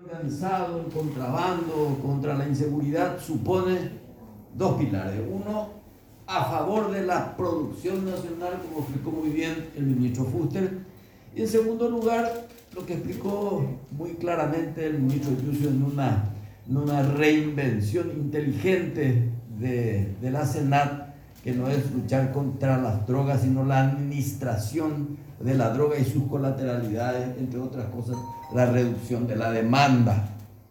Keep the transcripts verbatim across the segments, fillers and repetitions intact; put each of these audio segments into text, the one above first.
Organizado, el contrabando, contra la inseguridad, supone dos pilares. Uno, a favor de la producción nacional, como explicó muy bien el ministro Fuster. Y en segundo lugar, lo que explicó muy claramente el ministro Yucio en una, en una reinvención inteligente de, de la Senat, que no es luchar contra las drogas, sino la administración de la droga y sus colateralidades, entre otras cosas, la reducción de la demanda.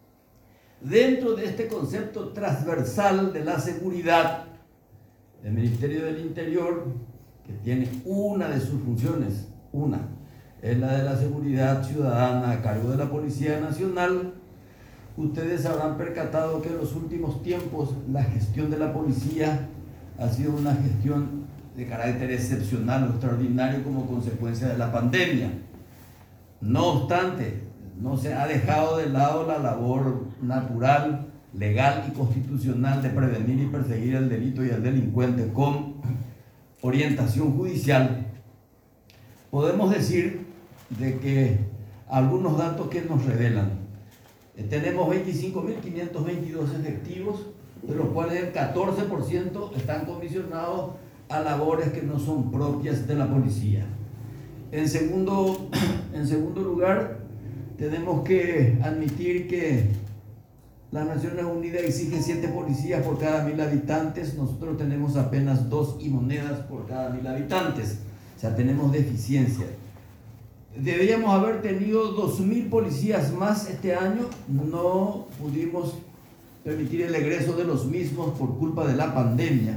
Dentro de este concepto transversal de la seguridad, el Ministerio del Interior, que tiene una de sus funciones, una, es la de la seguridad ciudadana a cargo de la Policía Nacional. Ustedes habrán percatado que en los últimos tiempos la gestión de la policía ha sido una gestión de carácter excepcional o extraordinario como consecuencia de la pandemia. No obstante, no se ha dejado de lado la labor natural, legal y constitucional de prevenir y perseguir el delito y el delincuente con orientación judicial. Podemos decir de que algunos datos que nos revelan, eh, tenemos veinticinco mil quinientos veintidós efectivos, de los cuales el catorce por ciento están comisionados a labores que no son propias de la policía. En segundo, en segundo lugar, tenemos que admitir que las Naciones Unidas exigen siete policías por cada mil habitantes. Nosotros tenemos apenas dos y monedas por cada mil habitantes. O sea, tenemos deficiencia. Deberíamos haber tenido dos mil policías más este año. No pudimos permitir el egreso de los mismos por culpa de la pandemia.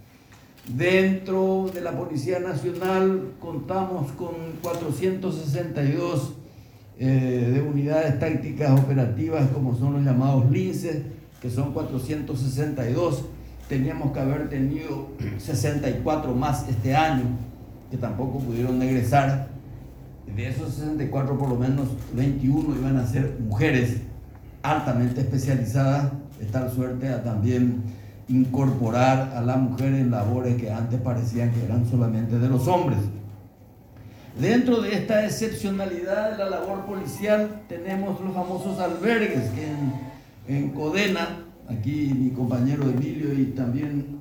Dentro de la Policía Nacional contamos con cuatrocientos sesenta y dos eh, de unidades tácticas operativas, como son los llamados linces, que son cuatrocientos sesenta y dos. Teníamos que haber tenido sesenta y cuatro más este año, que tampoco pudieron egresar. De esos sesenta y cuatro, por lo menos veintiuno iban a ser mujeres altamente especializadas, de tal suerte a también incorporar a la mujer en labores que antes parecían que eran solamente de los hombres. Dentro de esta excepcionalidad de la labor policial tenemos los famosos albergues, que en, en Codena, aquí mi compañero Emilio y también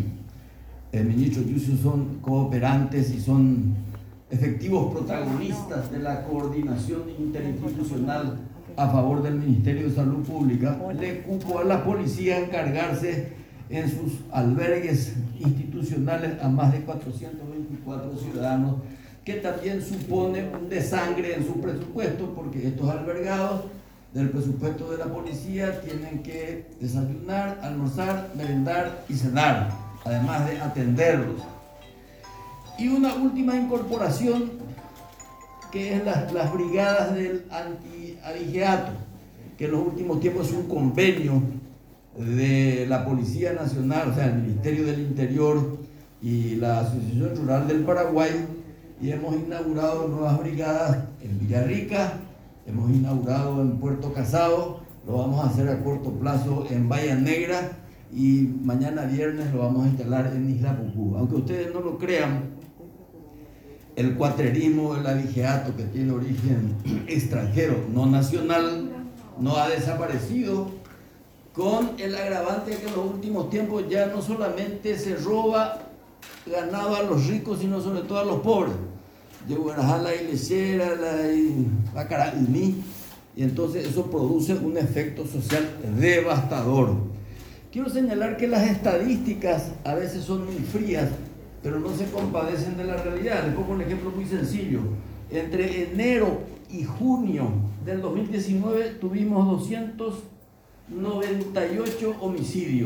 el ministro Yucio son cooperantes y son efectivos protagonistas de la coordinación interinstitucional a favor del Ministerio de Salud Pública. Le cupo a la policía encargarse en sus albergues institucionales a más de cuatrocientos veinticuatro ciudadanos, que también supone un desangre en su presupuesto, porque estos albergados del presupuesto de la policía tienen que desayunar, almorzar, merendar y cenar, además de atenderlos. Y una última incorporación, que es las, las brigadas del anti-abigeato, que en los últimos tiempos es un convenio de la Policía Nacional, o sea, el Ministerio del Interior y la Asociación Rural del Paraguay, y hemos inaugurado nuevas brigadas en Villarrica, hemos inaugurado en Puerto Casado, lo vamos a hacer a corto plazo en Bahía Negra, y mañana viernes lo vamos a instalar en Isla Pucú. Aunque ustedes no lo crean, el cuatrerismo, el abigeato, que tiene origen extranjero, no nacional, no ha desaparecido, con el agravante de que en los últimos tiempos ya no solamente se roba ganado a los ricos, sino sobre todo a los pobres. La iglesiera, la carabini, y entonces eso produce un efecto social devastador. Quiero señalar que las estadísticas a veces son muy frías, pero no se compadecen de la realidad. Les pongo un ejemplo muy sencillo. Entre enero y junio del dos mil diecinueve tuvimos doscientos noventa y ocho homicidios.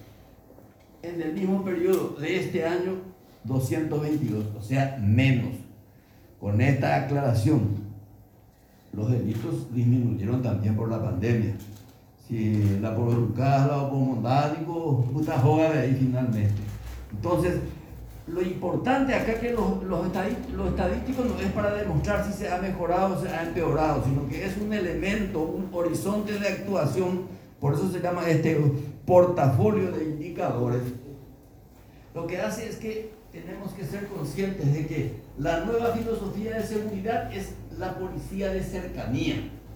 En el mismo periodo de este año, doscientos veintidós, o sea, menos. Con esta aclaración, los delitos disminuyeron también por la pandemia. Si la pobreza, la pomondánico, puta joda de ahí finalmente. Entonces, lo importante acá es que los, los, los estadísticos no es para demostrar si se ha mejorado o se ha empeorado, sino que es un elemento, un horizonte de actuación. Por eso se llama este portafolio de indicadores. Lo que hace es que tenemos que ser conscientes de que la nueva filosofía de seguridad es la policía de cercanía.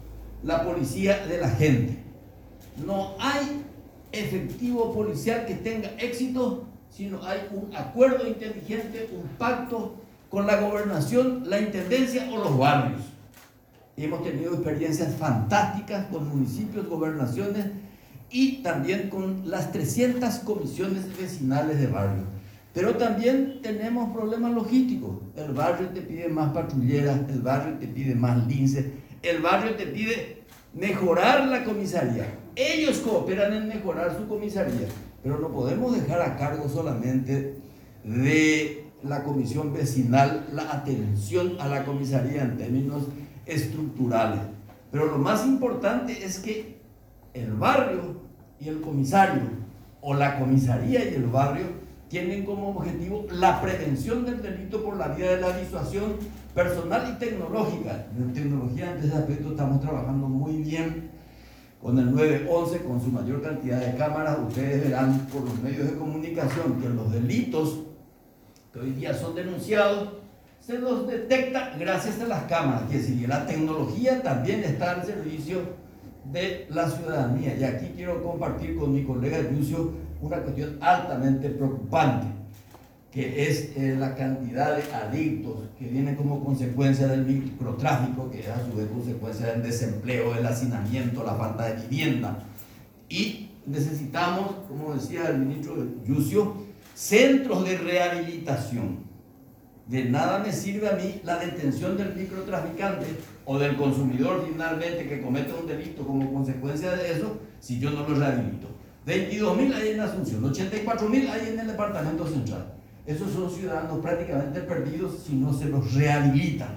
la policía de la gente. No hay efectivo policial que tenga éxito si no hay un acuerdo inteligente, un pacto con la gobernación, la intendencia o los barrios. Hemos tenido experiencias fantásticas con municipios, gobernaciones y también con las trescientas comisiones vecinales de barrio. Pero también tenemos problemas logísticos. El barrio te pide más patrulleras, el barrio te pide más lince, el barrio te pide mejorar la comisaría. Ellos cooperan en mejorar su comisaría, pero no podemos dejar a cargo solamente de la comisión vecinal la atención a la comisaría en términos estructurales. Pero lo más importante es que el barrio y el comisario, o la comisaría y el barrio, tienen como objetivo la prevención del delito por la vía de la disuasión personal y tecnológica. En tecnología, en ese aspecto, estamos trabajando muy bien con el nueve once, con su mayor cantidad de cámaras. Ustedes verán por los medios de comunicación que los delitos que hoy día son denunciados se los detecta gracias a las cámaras. Es decir, la tecnología también está al servicio de la ciudadanía. Y aquí quiero compartir con mi colega Yucio una cuestión altamente preocupante, que es eh, la cantidad de adictos que viene como consecuencia del microtráfico, que es a su vez consecuencia del desempleo, del hacinamiento, la falta de vivienda. Y necesitamos, como decía el ministro Yucio, centros de rehabilitación. De nada me sirve a mí la detención del microtraficante o del consumidor finalmente que comete un delito como consecuencia de eso si yo no lo rehabilito. veintidós mil hay en Asunción, ochenta y cuatro mil hay en el departamento central. Esos son ciudadanos prácticamente perdidos si no se los rehabilitan.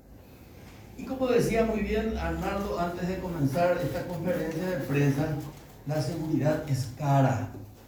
Y como decía muy bien Arnaldo antes de comenzar esta conferencia de prensa, la seguridad es cara.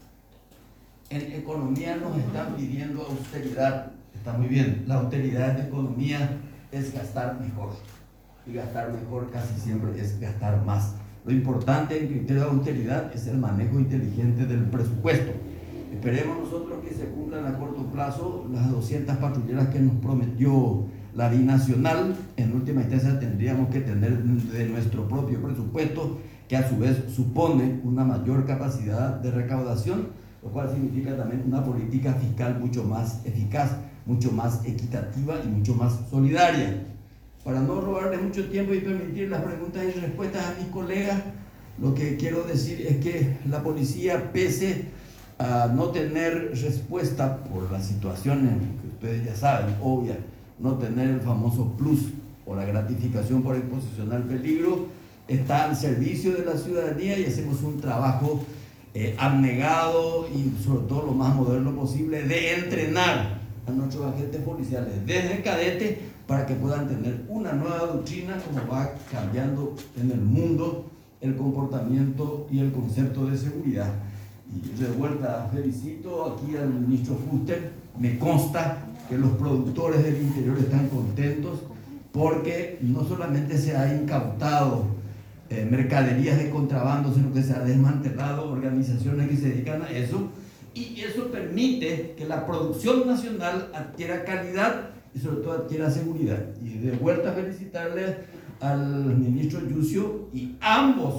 En economía nos están pidiendo austeridad. Está muy bien, la austeridad de economía es gastar mejor. Y gastar mejor casi siempre es gastar más. Lo importante en criterio de austeridad es el manejo inteligente del presupuesto. Esperemos nosotros que se cumplan a corto plazo las doscientas patrulleras que nos prometió la binacional. En última instancia tendríamos que tener de nuestro propio presupuesto, que a su vez supone una mayor capacidad de recaudación, lo cual significa también una política fiscal mucho más eficaz, mucho más equitativa y mucho más solidaria. Para no robarle mucho tiempo y permitir las preguntas y respuestas a mis colegas, lo que quiero decir es que la policía, pese a no tener respuesta por las situaciones que ustedes ya saben, obvias, no tener el famoso plus o la gratificación por exposición al peligro, está al servicio de la ciudadanía y hacemos un trabajo eh, abnegado y sobre todo lo más moderno posible de entrenar a nuestros agentes policiales desde cadete para que puedan tener una nueva doctrina como va cambiando en el mundo el comportamiento y el concepto de seguridad. Y de vuelta felicito aquí al ministro Fuster. Me consta que los productores del interior están contentos porque no solamente se ha incautado eh, mercaderías de contrabando, sino que se ha desmantelado organizaciones que se dedican a eso, y eso permite que la producción nacional adquiera calidad y sobre todo adquiera seguridad. Y de vuelta felicitarle al ministro Yucio, y ambos,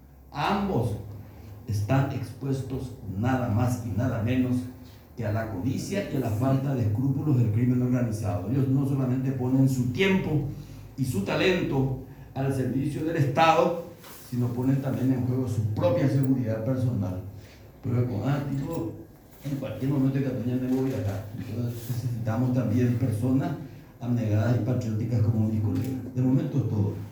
ambos están expuestos nada más y nada menos que a la codicia y a la falta de escrúpulos del crimen organizado. Ellos no solamente ponen su tiempo y su talento al servicio del Estado, sino ponen también en juego su propia seguridad personal. Pero con ánimo, en cualquier momento de Cataluña me voy acá. Entonces necesitamos también personas abnegadas y patrióticas como mis colegas. De momento es todo.